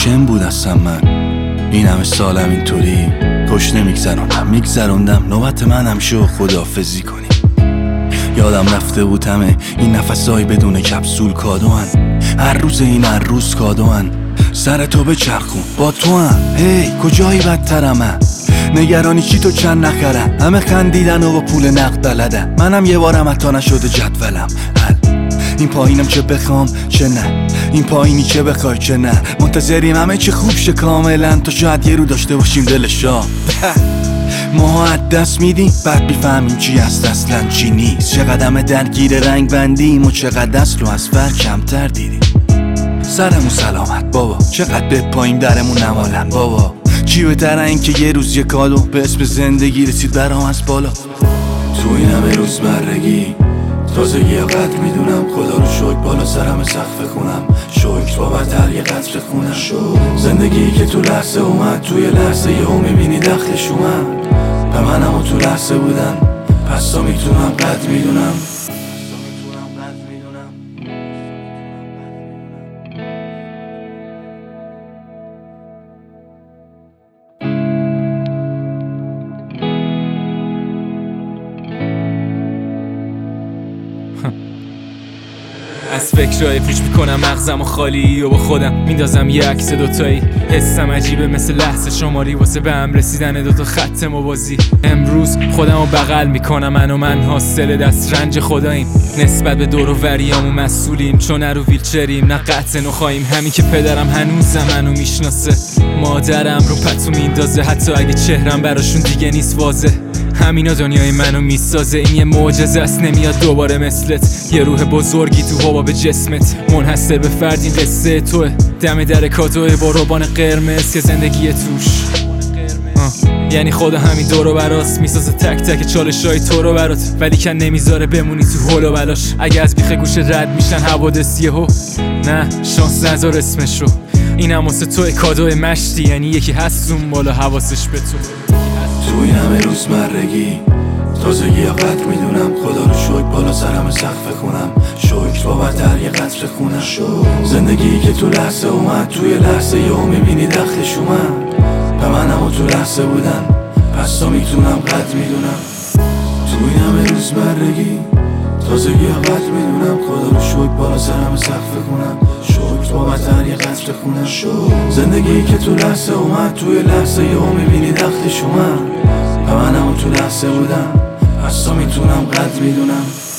ممکن بود اصلا من این همه سالم اینطوری خوش میگذروندم نوبت منم شو خداحافظی کنی. یادم رفته بود همه این نفسای بدون کپسول کادوان، هر روز این هر روز کادوان، سر تو بچرخون با تو هم. هی کجایی بدترمه، نگرانی چی تو چند نخرم، همه خندیدن و با پول نقد بلدم، منم یه بارم حتی نشده جدولم حل. این پایینم چه بخوام چه نه، این پایینی چه بخوای چه نه، منتظریم همه چه خوب شه کاملا تا شاید یه رو داشته باشیم دلشا. ما از دست میدیم بعد بیفهمیم چی هست اصلا چی نیست، چقدر درگیر رنگ بندیم و چقدر اصل و اصفر کمتر دیدیم. سرمون سلامت بابا، چقدر به پایین درمون نمالن بابا، چی بهتره این که یه روز یه کادو به اسم زندگی رسید برام از بالا. تو این همه روزمرگی تازگی یا قدر میدونم، خدا رو شکر بالا سرم سقف خونم، شکر بابتر یه قطر خونم. زندگی که تو لحظه اومد، توی لحظه یهو میبینی دخلش اومد، به منم و تو لحظه بودن، پس تا میتونم قدر میدونم. از فکرهای پیچ میکنم مغزم و خالی و با خودم میندازم یه عکس دوتایی، حسم عجیبه مثل لحظه شماری واسه به هم رسیدن دوتا خط موازی. امروز خودم رو بغل میکنم، من حاصل دست رنج خداییم، نسبت به دور و وریامو مسئولیم، چون رو ویلچریم نه قطع نخواهیم. همین که پدرم هنوزم منو میشناسه، مادرم رو پتو میندازه حتی اگه چهرم براشون دیگه نیست واضح. همینا دنیای منو میسازه، این یه معجزه است نمیاد دوباره مثلت، یه روح بزرگی تو هوا به جسمت، منحصر به فرد این قصه توه، دم در کادوه با روبان قرمز که زندگی توش. یعنی خدا همین دور و براست میسازه تک تک چالشای تو رو برات، ولی که نمیذاره بمونی تو هول و بلاش. اگه از بیخ گوشه رد میشن حوادث یهو، نه شانس نذار اسمش رو، اینم واسه تو کادو مشتی، یعنی یکی هست اون بالا حواسش به تو. تو این همه روزمرگی تازگی یا قدر میدونم، خدا رو شکر بالا سرم سقف خونم، شکر بابتر یه قطر خونم. زندگی که تو لحظه اومد، توی لحظه یهو میبینی دخلش اومد، به منم و تو لحظه بودن، پس تا میتونم قدر میدونم. تو این همه روزمرگی تازگی یا قدر میدونم، خدا رو شکر بالا سرم سقف خونم، شکر بابتر یه قطر خونم. زندگی که تو لحظه اومد، توی لحظه یهو میبینی دخلش اومد، به منم و تو لحظه بودم، پس تا میتونم قدر میدونم.